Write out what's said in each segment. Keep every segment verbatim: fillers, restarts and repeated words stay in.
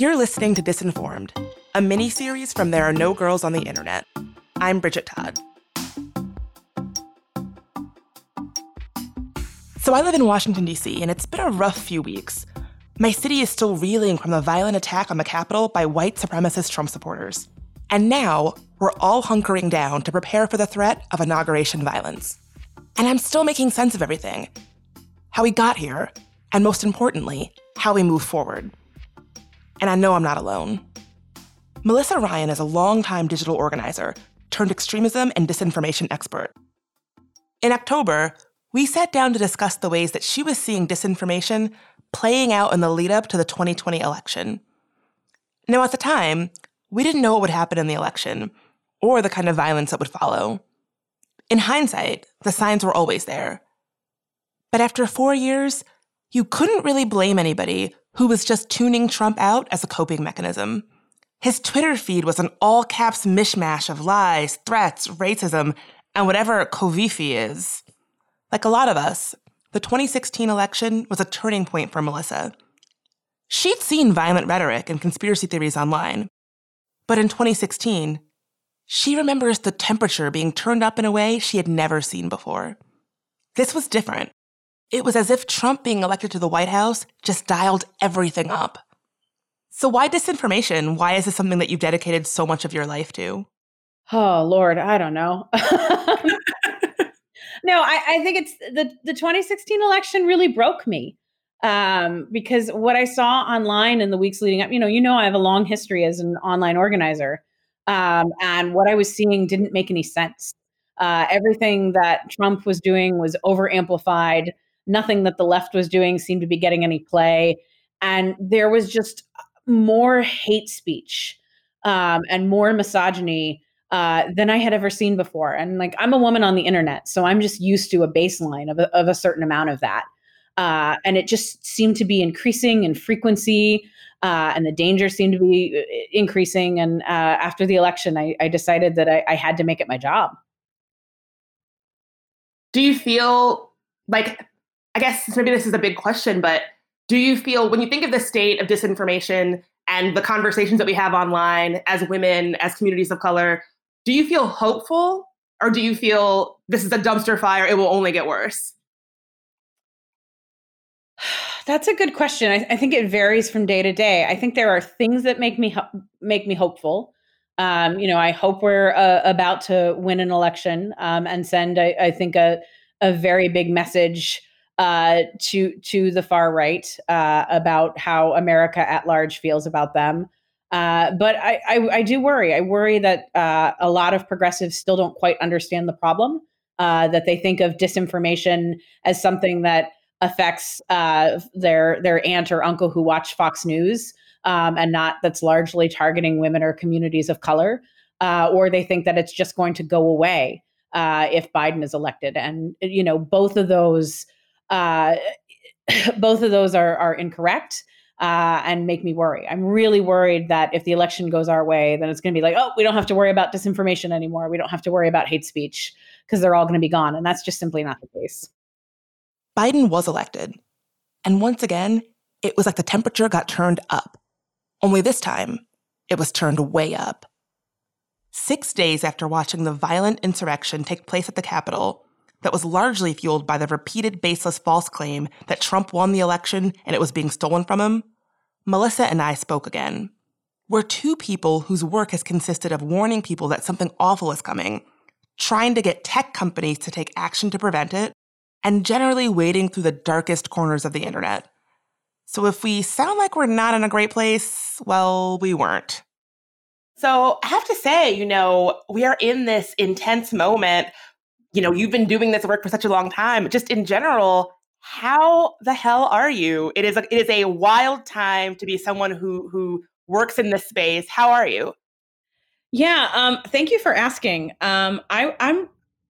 You're listening to Disinformed, a mini-series from There Are No Girls on the Internet. I'm Bridget Todd. So I live in Washington, D C, and it's been a rough few weeks. My city is still reeling from the violent attack on the Capitol by white supremacist Trump supporters. And now, we're all hunkering down to prepare for the threat of inauguration violence. And I'm still making sense of everything. How we got here, and most importantly, how we move forward. And I know I'm not alone. Melissa Ryan is a longtime digital organizer turned extremism and disinformation expert. In October, we sat down to discuss the ways that she was seeing disinformation playing out in the lead-up to the twenty twenty election. Now, at the time, we didn't know what would happen in the election, or the kind of violence that would follow. In hindsight, the signs were always there. But after four years, you couldn't really blame anybody who was just tuning Trump out as a coping mechanism. His Twitter feed was an all-caps mishmash of lies, threats, racism, and whatever Covifi is. Like a lot of us, the twenty sixteen election was a turning point for Melissa. She'd seen violent rhetoric and conspiracy theories online. But in twenty sixteen, she remembers the temperature being turned up in a way she had never seen before. This was different. It was as if Trump being elected to the White House just dialed everything up. So why disinformation? Why is this something that you've dedicated so much of your life to? Oh, Lord, I don't know. No, I, I think it's the, the twenty sixteen election really broke me um, because what I saw online in the weeks leading up, you know, you know, I have a long history as an online organizer, um, and what I was seeing didn't make any sense. Uh, everything that Trump was doing was over-amplified. Nothing that the left was doing seemed to be getting any play. And there was just more hate speech um, and more misogyny uh, than I had ever seen before. And like, I'm a woman on the internet, so I'm just used to a baseline of a, of a certain amount of that. Uh, and it just seemed to be increasing in frequency, uh, and the danger seemed to be increasing. And uh, after the election, I, I decided that I, I had to make it my job. Do you feel like, I guess maybe this is a big question, but do you feel, when you think of the state of disinformation and the conversations that we have online as women, as communities of color, do you feel hopeful, or do you feel this is a dumpster fire, it will only get worse? That's a good question. I, I think it varies from day to day. I think there are things that make me ho- make me hopeful. Um, you know, I hope we're uh, about to win an election um, and send, I, I think, a a very big message uh, to to the far right uh, about how America at large feels about them. Uh, but I, I, I do worry. I worry that uh, a lot of progressives still don't quite understand the problem, uh, that they think of disinformation as something that affects uh, their their aunt or uncle who watch Fox News, um, and not that's largely targeting women or communities of color, uh, or they think that it's just going to go away uh, if Biden is elected. And you know, both of those uh, both of those are are incorrect. Uh, and make me worry. I'm really worried that if the election goes our way, then it's going to be like, oh, we don't have to worry about disinformation anymore. We don't have to worry about hate speech because they're all going to be gone. And that's just simply not the case. Biden was elected. And once again, it was like the temperature got turned up. Only this time, it was turned way up. Six days after watching the violent insurrection take place at the Capitol, that was largely fueled by the repeated baseless false claim that Trump won the election and it was being stolen from him, Melissa and I spoke again. We're two people whose work has consisted of warning people that something awful is coming, trying to get tech companies to take action to prevent it, and generally wading through the darkest corners of the internet. So if we sound like we're not in a great place, well, we weren't. So I have to say, you know, we are in this intense moment. You know, you've been doing this work for such a long time. Just in general, how the hell are you? It is a, it is a wild time to be someone who who works in this space. How are you? Yeah, um, thank you for asking. Um, I, I'm,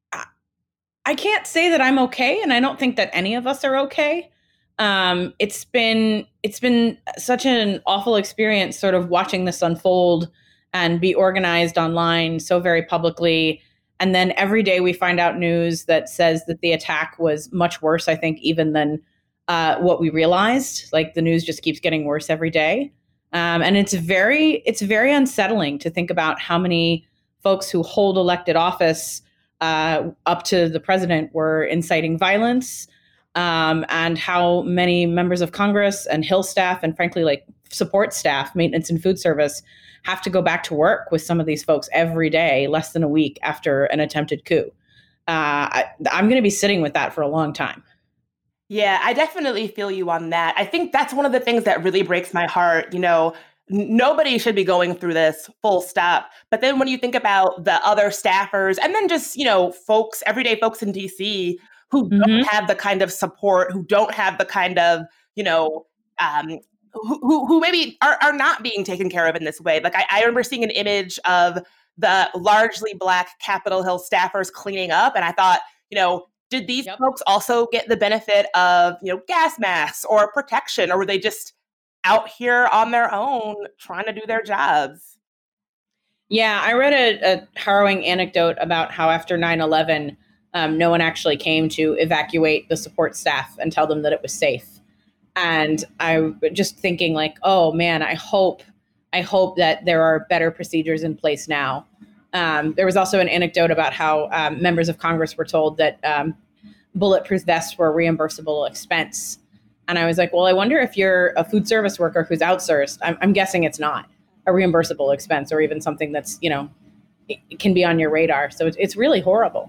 I can't say that I'm okay, and I don't think that any of us are okay. Um, it's been it's been such an awful experience, sort of watching this unfold and be organized online so very publicly. And then every day we find out news that says that the attack was much worse, I think, even than uh, what we realized. Like the news just keeps getting worse every day. Um, and it's very, it's very unsettling to think about how many folks who hold elected office uh, up to the president were inciting violence, um, and how many members of Congress and Hill staff and frankly, like support staff, maintenance and food service, have to go back to work with some of these folks every day, less than a week after an attempted coup. Uh, I, I'm going to be sitting with that for a long time. Yeah, I definitely feel you on that. I think that's one of the things that really breaks my heart. You know, n- nobody should be going through this, full stop. But then when you think about the other staffers and then just, you know, folks, everyday folks in D C who Mm-hmm. don't have the kind of support, who don't have the kind of, you know, um, who, who who maybe are, are not being taken care of in this way. Like I, I remember seeing an image of the largely Black Capitol Hill staffers cleaning up. And I thought, you know, did these Yep. folks also get the benefit of, you know, gas masks or protection, or were they just out here on their own trying to do their jobs? Yeah, I read a, a harrowing anecdote about how after nine eleven, um, no one actually came to evacuate the support staff and tell them that it was safe. And I was just thinking like, oh man, I hope, I hope that there are better procedures in place now. Um, there was also an anecdote about how um, members of Congress were told that um, bulletproof vests were a reimbursable expense. And I was like, well, I wonder if you're a food service worker who's outsourced. I'm, I'm guessing it's not a reimbursable expense or even something that's, you know, it, it can be on your radar. So it's, it's really horrible.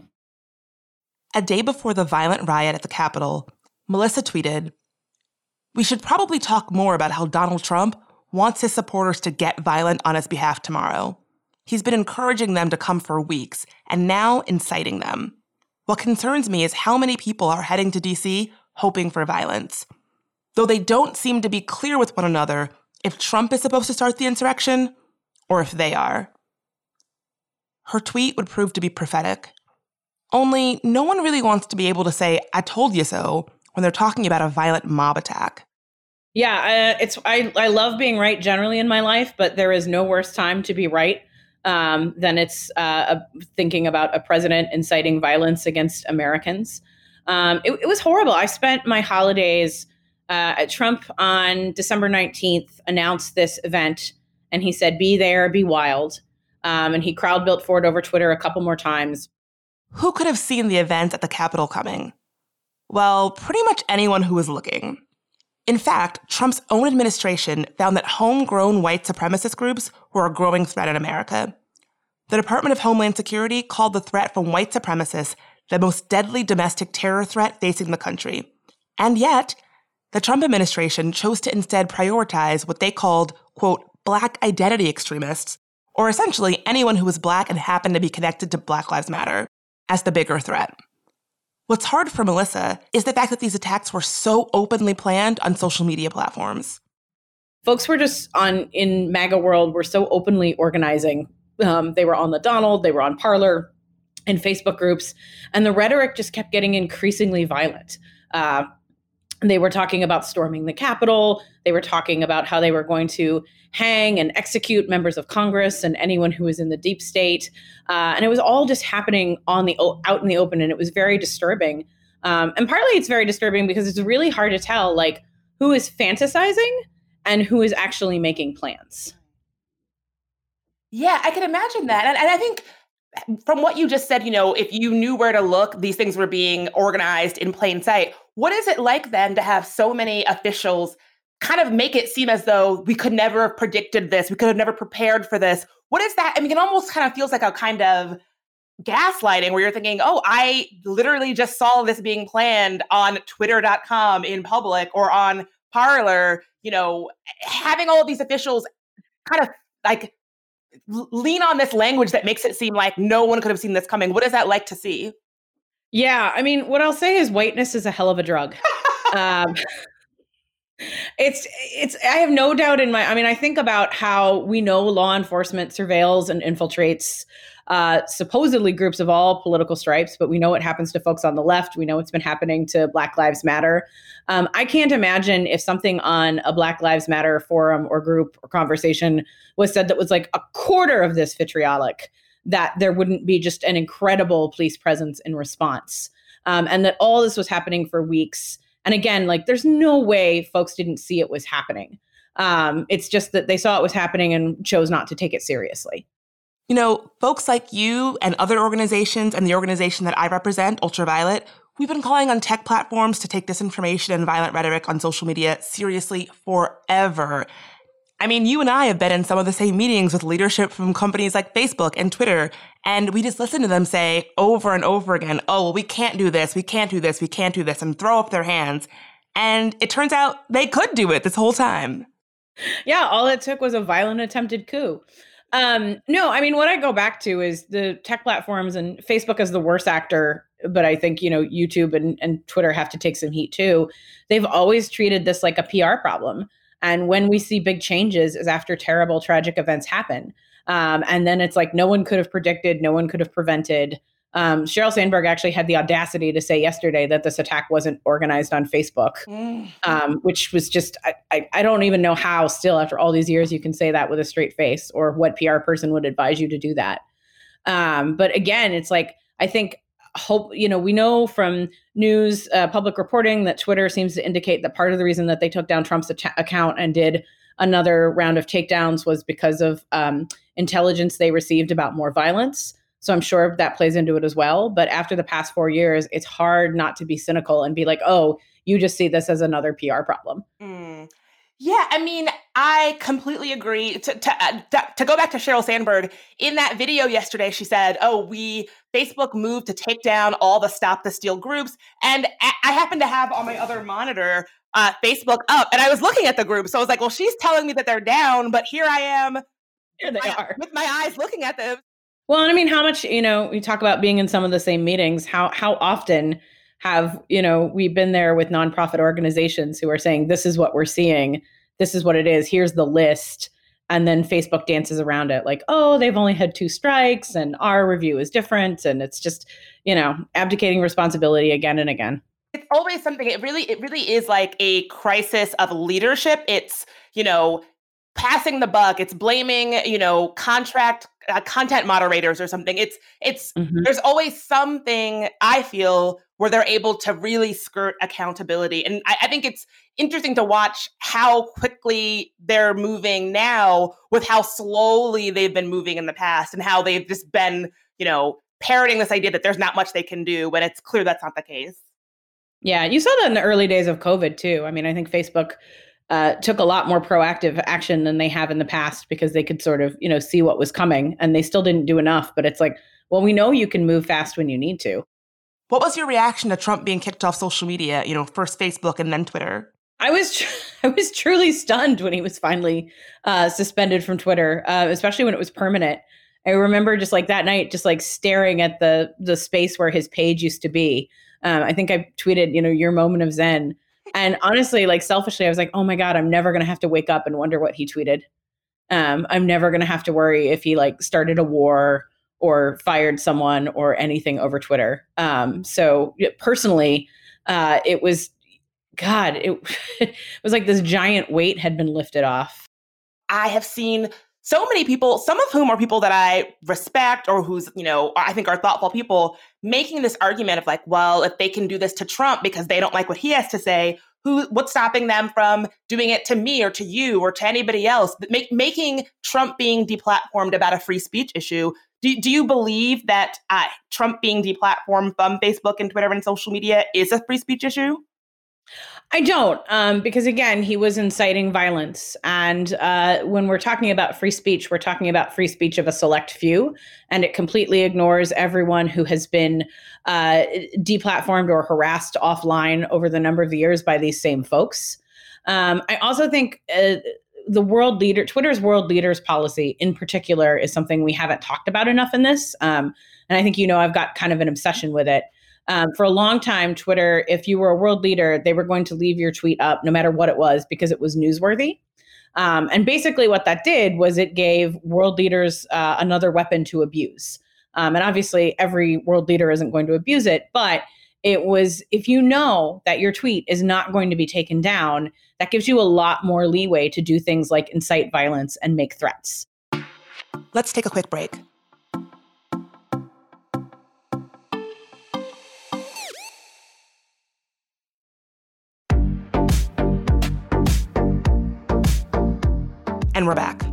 A day before the violent riot at the Capitol, Melissa tweeted, "We should probably talk more about how Donald Trump wants his supporters to get violent on his behalf tomorrow. He's been encouraging them to come for weeks and now inciting them. What concerns me is how many people are heading to D C hoping for violence. Though they don't seem to be clear with one another if Trump is supposed to start the insurrection or if they are." Her tweet would prove to be prophetic. Only no one really wants to be able to say, "I told you so," when they're talking about a violent mob attack. Yeah, uh, it's I, I love being right generally in my life, but there is no worse time to be right um, than it's uh, a, thinking about a president inciting violence against Americans. Um, it, it was horrible. I spent my holidays uh, at Trump on December nineteenth announced this event, and he said, "Be there, be wild." Um, and he crowd built for it over Twitter a couple more times. Who could have seen the event at the Capitol coming? Well, pretty much anyone who was looking. In fact, Trump's own administration found that homegrown white supremacist groups were a growing threat in America. The Department of Homeland Security called the threat from white supremacists the most deadly domestic terror threat facing the country. And yet, the Trump administration chose to instead prioritize what they called, quote, Black identity extremists, or essentially anyone who was Black and happened to be connected to Black Lives Matter, as the bigger threat. What's hard for Melissa is the fact that these attacks were so openly planned on social media platforms. Folks were just on, in MAGA world, were so openly organizing. Um, they were on the Donald, they were on Parler and Facebook groups, and the rhetoric just kept getting increasingly violent. Uh, they were talking about storming the Capitol. They were talking about how they were going to hang and execute members of Congress and anyone who was in the deep state. Uh, and it was all just happening on the out in the open, and it was very disturbing. Um, and partly it's very disturbing because it's really hard to tell, like, who is fantasizing and who is actually making plans. Yeah, I can imagine that. And, and I think from what you just said, you know, if you knew where to look, these things were being organized in plain sight. What is it like then to have so many officials kind of make it seem as though we could never have predicted this, we could have never prepared for this? What is that? I mean, it almost kind of feels like a kind of gaslighting where you're thinking, oh, I literally just saw this being planned on twitter dot com in public or on Parler, you know, having all of these officials kind of like lean on this language that makes it seem like no one could have seen this coming. What is that like to see? Yeah, I mean, what I'll say is whiteness is a hell of a drug. um, it's, it's, I have no doubt in my, I mean, I think about how we know law enforcement surveils and infiltrates uh, supposedly groups of all political stripes, but we know what happens to folks on the left. We know what's been happening to Black Lives Matter. Um, I can't imagine if something on a Black Lives Matter forum or group or conversation was said that was like a quarter of this vitriolic, that there wouldn't be just an incredible police presence in response. Um, and that all this was happening for weeks. And again, like, there's no way folks didn't see it was happening. Um, it's just that they saw it was happening and chose not to take it seriously. You know, folks like you and other organizations and the organization that I represent, Ultraviolet, we've been calling on tech platforms to take disinformation and violent rhetoric on social media seriously forever. I mean, you and I have been in some of the same meetings with leadership from companies like Facebook and Twitter, and we just listen to them say over and over again, oh, well, we can't do this, we can't do this, we can't do this, and throw up their hands. And it turns out they could do it this whole time. Yeah, all it took was a violent attempted coup. Um, no, I mean, what I go back to is the tech platforms, and Facebook is the worst actor, but I think, you know, YouTube and, and Twitter have to take some heat too. They've always treated this like a P R problem. And when we see big changes is after terrible, tragic events happen. Um, and then it's like no one could have predicted, no one could have prevented. Um, Sheryl Sandberg actually had the audacity to say yesterday that this attack wasn't organized on Facebook, mm. um, which was just, I, I, I don't even know how still after all these years you can say that with a straight face, or what P R person would advise you to do that. Um, but again, it's like, I think, hope, you know, we know from news, uh, public reporting that Twitter seems to indicate that part of the reason that they took down Trump's at- account and did another round of takedowns was because of um, intelligence they received about more violence. So I'm sure that plays into it as well. But after the past four years, it's hard not to be cynical and be like, oh, you just see this as another P R problem. Mm. Yeah, I mean, I completely agree. To, to, uh, to go back to Sheryl Sandberg, in that video yesterday, she said, oh, we, Facebook moved to take down all the Stop the Steal groups. And I happen to have on my other monitor, uh, Facebook up, and I was looking at the group. So I was like, well, she's telling me that they're down, but here I am. Here they I, are. With my eyes looking at them. Well, and I mean, how much, you know, we talk about being in some of the same meetings, how how often have, you know, we've been there with nonprofit organizations who are saying, this is what we're seeing, this is what it is, here's the list. And then Facebook dances around it like, oh, they've only had two strikes and our review is different. And it's just, you know, abdicating responsibility again and again. It's always something, it really, it really is like a crisis of leadership. It's, you know, passing the buck. It's blaming, you know, contract uh, content moderators or something. It's, it's, mm-hmm. There's always something, I feel, where they're able to really skirt accountability. And I, I think it's interesting to watch how quickly they're moving now with how slowly they've been moving in the past, and how they've just been, you know, parroting this idea that there's not much they can do when it's clear that's not the case. Yeah, you saw that in the early days of COVID too. I mean, I think Facebook uh, took a lot more proactive action than they have in the past because they could sort of, you know, see what was coming, and they still didn't do enough. But it's like, well, we know you can move fast when you need to. What was your reaction to Trump being kicked off social media? You know, first Facebook and then Twitter. I was tr- I was truly stunned when he was finally uh, suspended from Twitter, uh, especially when it was permanent. I remember just like that night, just like staring at the the space where his page used to be. Um, I think I tweeted, you know, your moment of zen. And honestly, like selfishly, I was like, oh my God, I'm never going to have to wake up and wonder what he tweeted. Um, I'm never going to have to worry if he like started a war or fired someone or anything over Twitter. Um, so personally, uh, it was, God, it, it was like this giant weight had been lifted off. I have seen so many people, some of whom are people that I respect or who's, you know, I think are thoughtful people, making this argument of like, well, if they can do this to Trump because they don't like what he has to say, who, what's stopping them from doing it to me or to you or to anybody else? Make, making Trump being deplatformed about a free speech issue. Do, do you believe that uh, Trump being deplatformed from Facebook and Twitter and social media is a free speech issue? I don't, um, because again, he was inciting violence. And uh, when we're talking about free speech, we're talking about free speech of a select few, and it completely ignores everyone who has been uh, deplatformed or harassed offline over the number of years by these same folks. Um, I also think uh, the world leader, Twitter's world leaders policy in particular is something we haven't talked about enough in this. Um, and I think, you know, I've got kind of an obsession with it. Um, for a long time, Twitter, if you were a world leader, they were going to leave your tweet up no matter what it was because it was newsworthy. Um, and basically what that did was it gave world leaders uh, another weapon to abuse. Um, and obviously every world leader isn't going to abuse it, but it was, if you know that your tweet is not going to be taken down, that gives you a lot more leeway to do things like incite violence and make threats. Let's take a quick break. And we're back.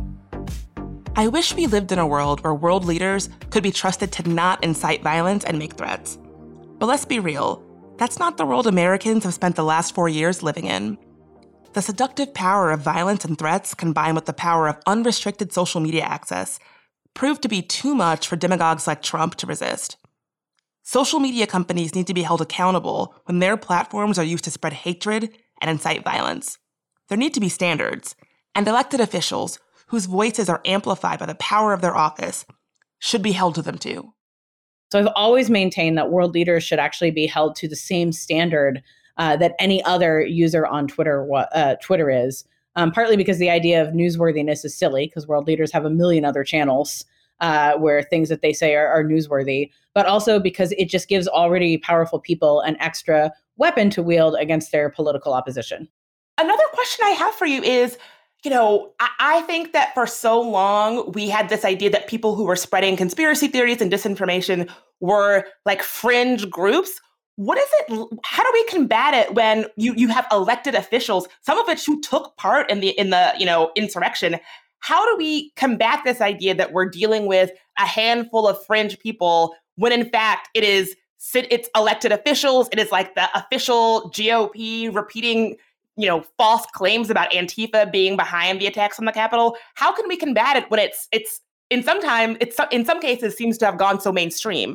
I wish we lived in a world where world leaders could be trusted to not incite violence and make threats. But let's be real, that's not the world Americans have spent the last four years living in. The seductive power of violence and threats combined with the power of unrestricted social media access proved to be too much for demagogues like Trump to resist. Social media companies need to be held accountable when their platforms are used to spread hatred and incite violence. There need to be standards, and elected officials, whose voices are amplified by the power of their office, should be held to them too. So I've always maintained that world leaders should actually be held to the same standard uh, that any other user on Twitter uh, Twitter is, um, partly because the idea of newsworthiness is silly, because world leaders have a million other channels uh, where things that they say are, are newsworthy, but also because it just gives already powerful people an extra weapon to wield against their political opposition. Another question I have for you is, you know, I, I think that for so long, we had this idea that people who were spreading conspiracy theories and disinformation were like fringe groups. What is it? How do we combat it when you, you have elected officials, some of which who took part in the in the, you know, insurrection? How do we combat this idea that we're dealing with a handful of fringe people when in fact it is it's elected officials, it is like the official G O P repeating, you know, false claims about Antifa being behind the attacks on the Capitol? How can we combat it when it's it's in some time it's in some cases seems to have gone so mainstream?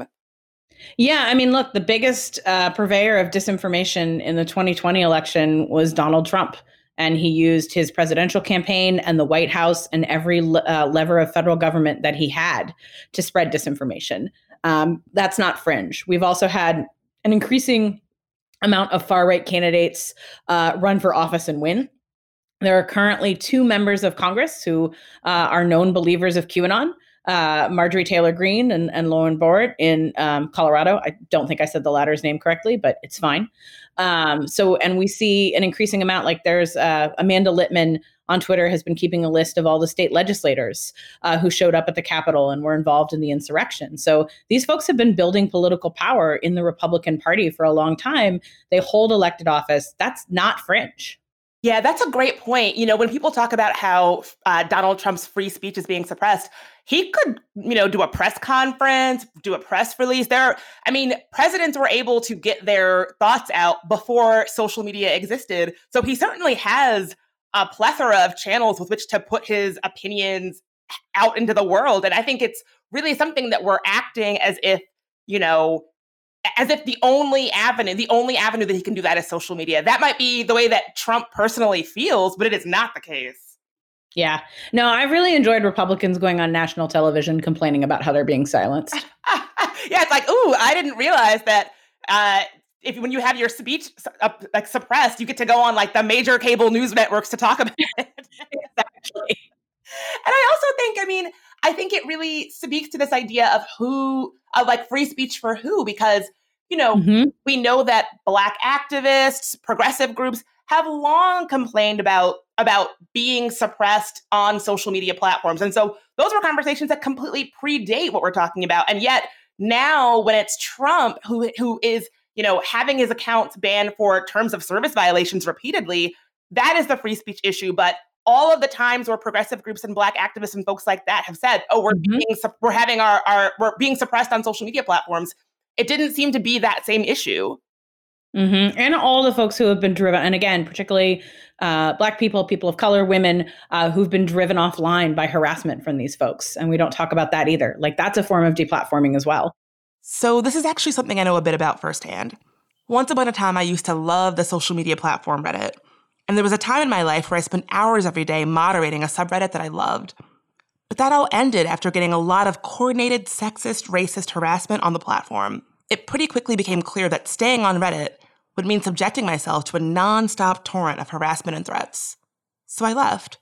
Yeah, I mean, look, the biggest uh, purveyor of disinformation in the twenty twenty election was Donald Trump, and he used his presidential campaign and the White House and every uh, lever of federal government that he had to spread disinformation. Um, that's not fringe. We've also had an increasing amount of far-right candidates uh, run for office and win. There are currently two members of Congress who uh, are known believers of QAnon, uh, Marjorie Taylor Greene and, and Lauren Boebert in um, Colorado. I don't think I said the latter's name correctly, but it's fine. Um, so, and we see an increasing amount, like there's uh, Amanda Littman on Twitter has been keeping a list of all the state legislators uh, who showed up at the Capitol and were involved in the insurrection. So these folks have been building political power in the Republican Party for a long time. They hold elected office. That's not fringe. Yeah, that's a great point. You know, when people talk about how uh, Donald Trump's free speech is being suppressed, he could, you know, do a press conference, do a press release. There, I mean, presidents were able to get their thoughts out before social media existed. So he certainly has a plethora of channels with which to put his opinions out into the world. And I think it's really something that we're acting as if, you know, as if the only avenue, the only avenue that he can do that is social media. That might be the way that Trump personally feels, but it is not the case. Yeah. No, I've really enjoyed Republicans going on national television complaining about how they're being silenced. Yeah, it's like, ooh, I didn't realize that uh, if when you have your speech uh, like suppressed, you get to go on like the major cable news networks to talk about it. Exactly. And I also think, I mean, I think it really speaks to this idea of who, of like free speech for who, because, you know, mm-hmm. we know that Black activists, progressive groups have long complained about, about being suppressed on social media platforms. And so those were conversations that completely predate what we're talking about. And yet now when it's Trump who, who is, you know, having his accounts banned for terms of service violations repeatedly, that is the free speech issue. But all of the times where progressive groups and Black activists and folks like that have said, "Oh, we're mm-hmm. being we're having our, our we're being suppressed on social media platforms," it didn't seem to be that same issue. Mm-hmm. And all the folks who have been driven, and again, particularly uh, Black people, people of color, women uh, who've been driven offline by harassment from these folks, and we don't talk about that either. Like that's a form of deplatforming as well. So this is actually something I know a bit about firsthand. Once upon a time, I used to love the social media platform Reddit. And there was a time in my life where I spent hours every day moderating a subreddit that I loved. But that all ended after getting a lot of coordinated sexist, racist harassment on the platform. It pretty quickly became clear that staying on Reddit would mean subjecting myself to a nonstop torrent of harassment and threats. So I left.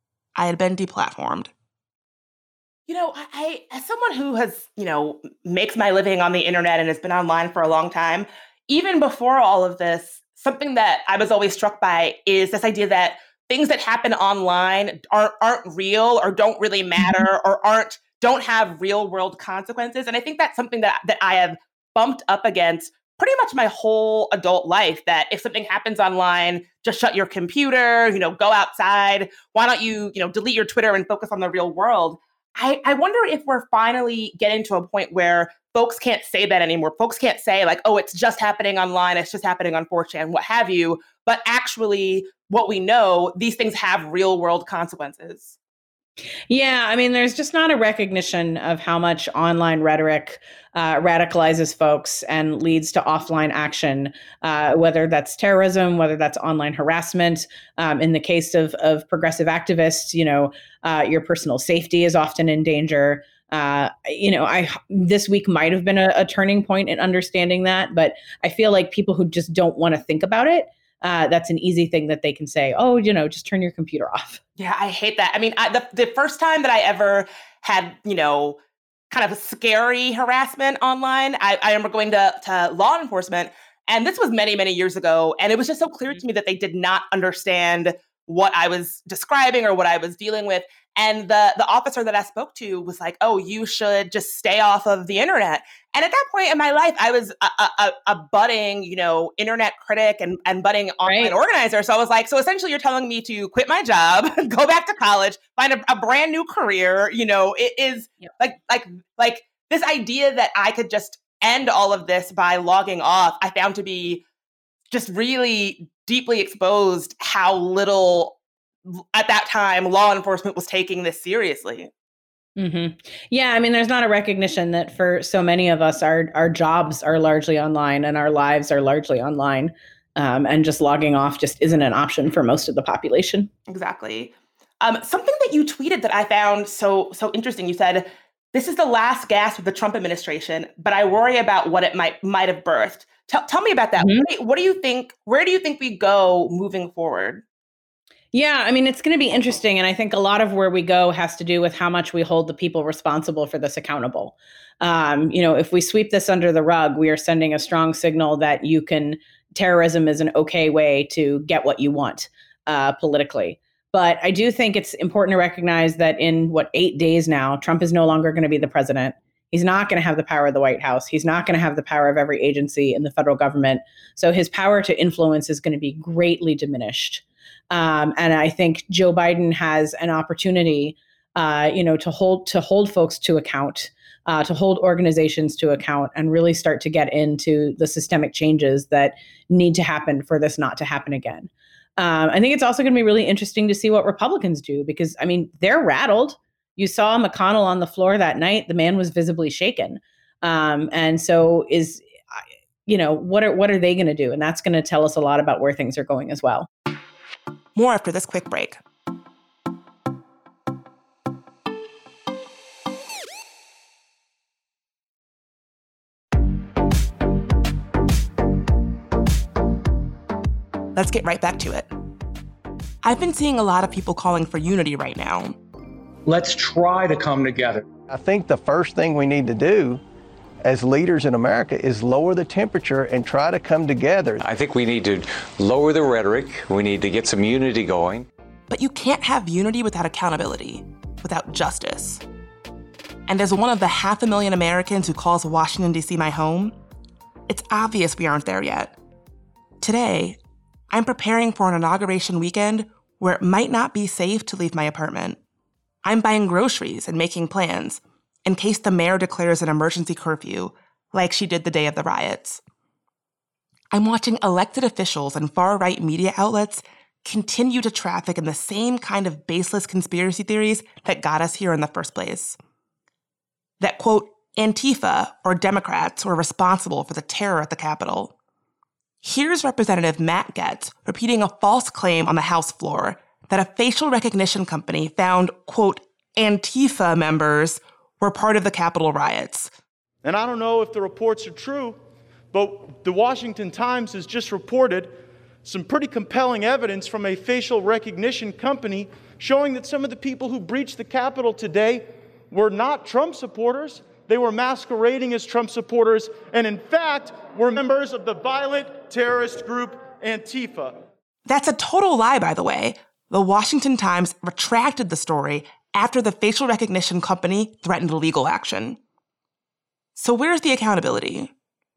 I had been deplatformed. You know, I, as someone who has, you know, makes my living on the internet and has been online for a long time, even before all of this, something that I was always struck by is this idea that things that happen online aren't, aren't real or don't really matter or aren't don't have real world consequences. And I think that's something that, that I have bumped up against pretty much my whole adult life that if something happens online, just shut your computer, you know, go outside. Why don't you, you know, delete your Twitter and focus on the real world? I, I wonder if we're finally getting to a point where folks can't say that anymore. Folks can't say like, oh, it's just happening online. It's just happening on four chan, what have you. But actually, what we know, these things have real world consequences. Yeah, I mean, there's just not a recognition of how much online rhetoric uh, radicalizes folks and leads to offline action, uh, whether that's terrorism, whether that's online harassment. Um, in the case of, of progressive activists, you know, uh, your personal safety is often in danger. Uh, you know, I this week might have been a, a turning point in understanding that, but I feel like people who just don't want to think about it, Uh, that's an easy thing that they can say, oh, you know, just turn your computer off. Yeah, I hate that. I mean, I, the, the first time that I ever had, you know, kind of scary harassment online, I, I remember going to, to law enforcement, and this was many, many years ago. And it was just so clear to me that they did not understand what I was describing or what I was dealing with. And the, the officer that I spoke to was like, oh, you should just stay off of the internet. And at that point in my life, I was a, a, a budding, you know, internet critic and, and budding online right. organizer. So I was like, so essentially you're telling me to quit my job, go back to college, find a, a brand new career. You know, it is yep. like, like, like this idea that I could just end all of this by logging off, I found to be just really deeply exposed how little at that time law enforcement was taking this seriously. Mm-hmm. Yeah, I mean, there's not a recognition that for so many of us, our our jobs are largely online and our lives are largely online, um, and just logging off just isn't an option for most of the population. Exactly. Um, something that you tweeted that I found so so interesting. You said, "This is the last gasp of the Trump administration, but I worry about what it might might have birthed." Tell tell me about that. Mm-hmm. What, do you, what do you think? Where do you think we go moving forward? Yeah, I mean, it's going to be interesting. And I think a lot of where we go has to do with how much we hold the people responsible for this accountable. Um, you know, if we sweep this under the rug, we are sending a strong signal that you can, terrorism is an okay way to get what you want uh, politically. But I do think it's important to recognize that in what, eight days now, Trump is no longer going to be the president. He's not going to have the power of the White House. He's not going to have the power of every agency in the federal government. So his power to influence is going to be greatly diminished. Um, and I think Joe Biden has an opportunity, uh, you know, to hold to hold folks to account, uh, to hold organizations to account, and really start to get into the systemic changes that need to happen for this not to happen again. Um, I think it's also going to be really interesting to see what Republicans do, because, I mean, they're rattled. You saw McConnell on the floor that night. The man was visibly shaken. Um, and so is, you know, what are what are they going to do? And that's going to tell us a lot about where things are going as well. More after this quick break. Let's get right back to it. I've been seeing a lot of people calling for unity right now. Let's try to come together. I think the first thing we need to do as leaders in America is lower the temperature and try to come together. I think we need to lower the rhetoric. We need to get some unity going. But you can't have unity without accountability, without justice. And as one of the half a million Americans who calls Washington, D C my home, it's obvious we aren't there yet. Today, I'm preparing for an inauguration weekend where it might not be safe to leave my apartment. I'm buying groceries and making plans in case the mayor declares an emergency curfew, like she did the day of the riots. I'm watching elected officials and far-right media outlets continue to traffic in the same kind of baseless conspiracy theories that got us here in the first place. That, quote, Antifa or Democrats were responsible for the terror at the Capitol. Here's Representative Matt Gaetz repeating a false claim on the House floor that a facial recognition company found, quote, Antifa members were part of the Capitol riots. And I don't know if the reports are true, but the Washington Times has just reported some pretty compelling evidence from a facial recognition company showing that some of the people who breached the Capitol today were not Trump supporters. They were masquerading as Trump supporters and, in fact, were members of the violent terrorist group Antifa. That's a total lie, by the way. The Washington Times retracted the story after the facial recognition company threatened legal action. So where's the accountability?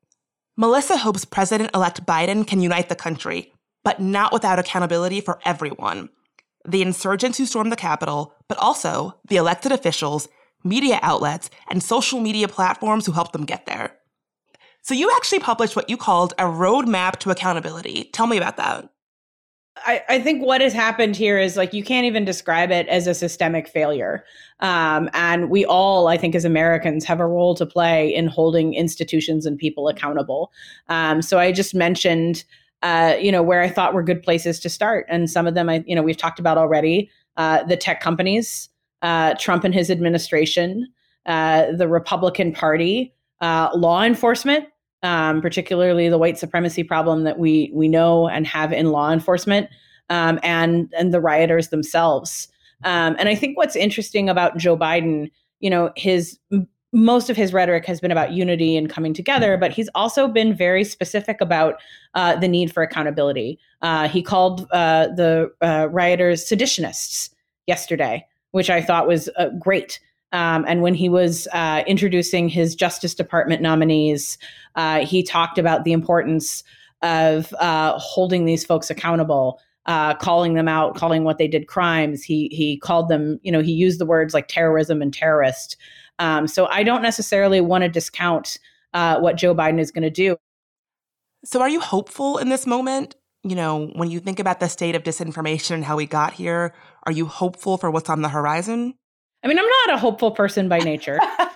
Melissa hopes President-elect Biden can unite the country, but not without accountability for everyone. The insurgents who stormed the Capitol, but also the elected officials, media outlets, and social media platforms who helped them get there. So you actually published what you called a roadmap to accountability. Tell me about that. I, I think what has happened here is like you can't even describe it as a systemic failure. Um, and we all, I think, as Americans, have a role to play in holding institutions and people accountable. Um, so I just mentioned, uh, you know, where I thought were good places to start. And some of them, I, you know, we've talked about already, uh, the tech companies, uh, Trump and his administration, uh, the Republican Party, uh, law enforcement. Um, particularly the white supremacy problem that we we know and have in law enforcement, um, and and the rioters themselves. Um, and I think what's interesting about Joe Biden, you know, his most of his rhetoric has been about unity and coming together, but he's also been very specific about uh, the need for accountability. Uh, he called uh, the uh, rioters seditionists yesterday, which I thought was uh, great. Um, and when he was uh, introducing his Justice Department nominees, uh, he talked about the importance of uh, holding these folks accountable, uh, calling them out, calling what they did crimes. He he called them, you know, he used the words like terrorism and terrorist. Um, so I don't necessarily want to discount uh, what Joe Biden is going to do. So are you hopeful in this moment? You know, when you think about the state of disinformation and how we got here, are you hopeful for what's on the horizon? I mean, I'm not a hopeful person by nature.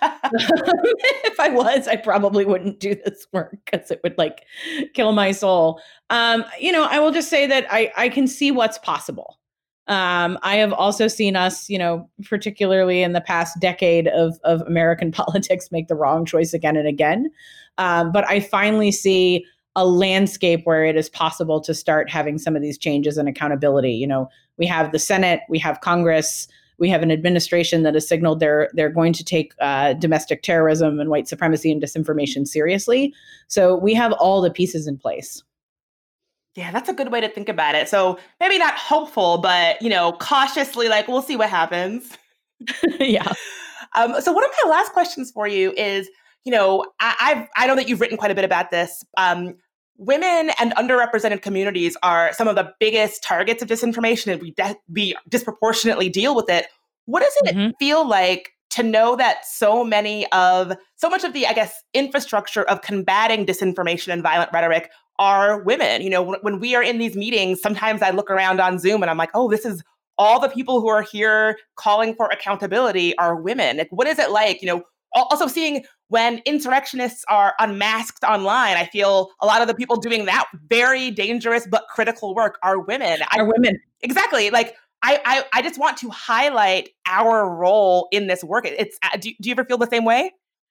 If I was, I probably wouldn't do this work because it would like kill my soul. Um, you know, I will just say that I, I can see what's possible. Um, I have also seen us, you know, particularly in the past decade of, of American politics, make the wrong choice again and again. Um, but I finally see a landscape where it is possible to start having some of these changes and accountability. You know, we have the Senate, we have Congress. We have an administration that has signaled they're they're going to take uh, domestic terrorism and white supremacy and disinformation seriously. So we have all the pieces in place. Yeah, that's a good way to think about it. So maybe not hopeful, but, you know, cautiously like, we'll see what happens. Yeah. Um, so one of my last questions for you is, you know, I, I've, I know that you've written quite a bit about this. Um, Women and underrepresented communities are some of the biggest targets of disinformation, and we, de- we disproportionately deal with it. What does it mm-hmm. feel like to know that so many of, so much of the, I guess, infrastructure of combating disinformation and violent rhetoric are women? You know, when, when we are in these meetings, sometimes I look around on Zoom and I'm like, oh, this is all the people who are here calling for accountability are women. Like, what is it like, you know, also seeing when insurrectionists are unmasked online? I feel a lot of the people doing that very dangerous but critical work are women. Are I, women. Exactly. Like, I, I I just want to highlight our role in this work. It's do, do you ever feel the same way?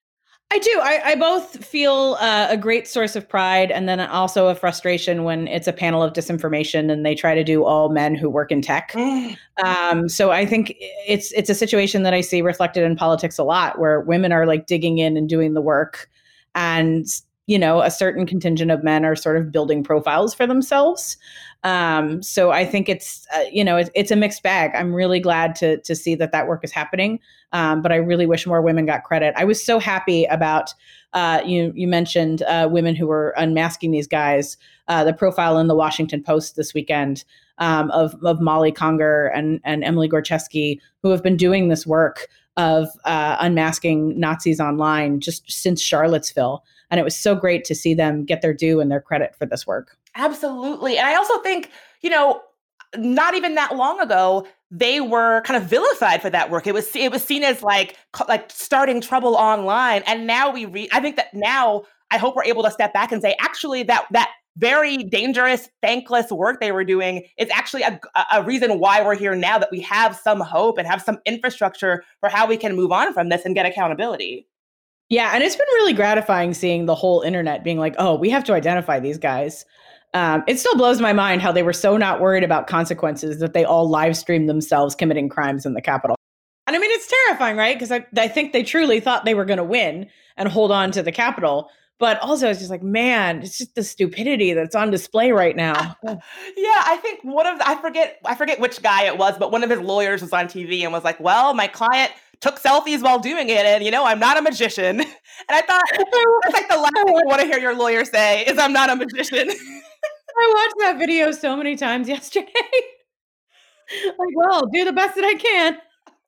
I do. I, I both feel uh, a great source of pride and then also a frustration when it's a panel of disinformation and they try to do all men who work in tech. Mm. Um, so I think it's it's a situation that I see reflected in politics a lot, where women are like digging in and doing the work, and you know, a certain contingent of men are sort of building profiles for themselves. Um, so I think it's, uh, you know, it's, it's a mixed bag. I'm really glad to to see that that work is happening. Um, but I really wish more women got credit. I was so happy about, uh, you you mentioned uh, women who were unmasking these guys, uh, the profile in the Washington Post this weekend um, of, of Molly Conger and, and Emily Gorczewski, who have been doing this work of uh, unmasking Nazis online just since Charlottesville. And it was so great to see them get their due and their credit for this work. Absolutely. And I also think, you know, not even that long ago, they were kind of vilified for that work. It was it was seen as like like starting trouble online. And now we read, I think that now I hope we're able to step back and say, actually, that that very dangerous, thankless work they were doing is actually a, a reason why we're here now, that we have some hope and have some infrastructure for how we can move on from this and get accountability. Yeah, and it's been really gratifying seeing the whole internet being like, oh, we have to identify these guys. Um, it still blows my mind how they were so not worried about consequences that they all live streamed themselves committing crimes in the Capitol. And I mean, it's terrifying, right? Because I, I think they truly thought they were going to win and hold on to the Capitol. But also, it's just like, man, it's just the stupidity that's on display right now. Yeah, I think one of the, I forget I forget which guy it was, but one of his lawyers was on T V and was like, well, my client took selfies while doing it. And, you know, I'm not a magician. And I thought, that's like the last thing I want to hear your lawyer say is I'm not a magician. I watched that video so many times yesterday. Like, well, do the best that I can.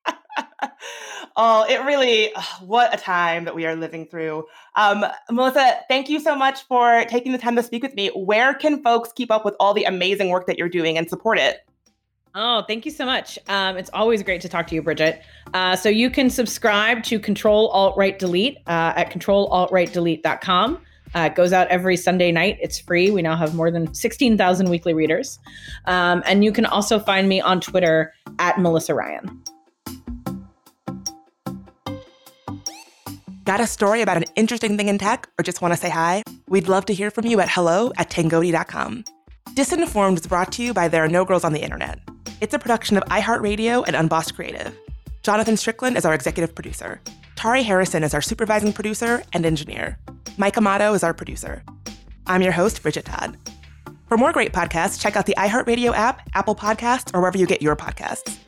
Oh, it really, what a time that we are living through. Um, Melissa, thank you so much for taking the time to speak with me. Where can folks keep up with all the amazing work that you're doing and support it? Oh, thank you so much. Um, it's always great to talk to you, Bridget. Uh, so you can subscribe to Control Alt Right Delete uh, at control alt right delete dot com. Uh, it goes out every Sunday night. It's free. We now have more than sixteen thousand weekly readers. Um, and you can also find me on Twitter at Melissa Ryan. Got a story about an interesting thing in tech or just want to say hi? We'd love to hear from you at hello at tangoti dot com. Disinformed is brought to you by There Are No Girls on the Internet. It's a production of iHeartRadio and Unbossed Creative. Jonathan Strickland is our executive producer. Tari Harrison is our supervising producer and engineer. Mike Amato is our producer. I'm your host, Bridget Todd. For more great podcasts, check out the iHeartRadio app, Apple Podcasts, or wherever you get your podcasts.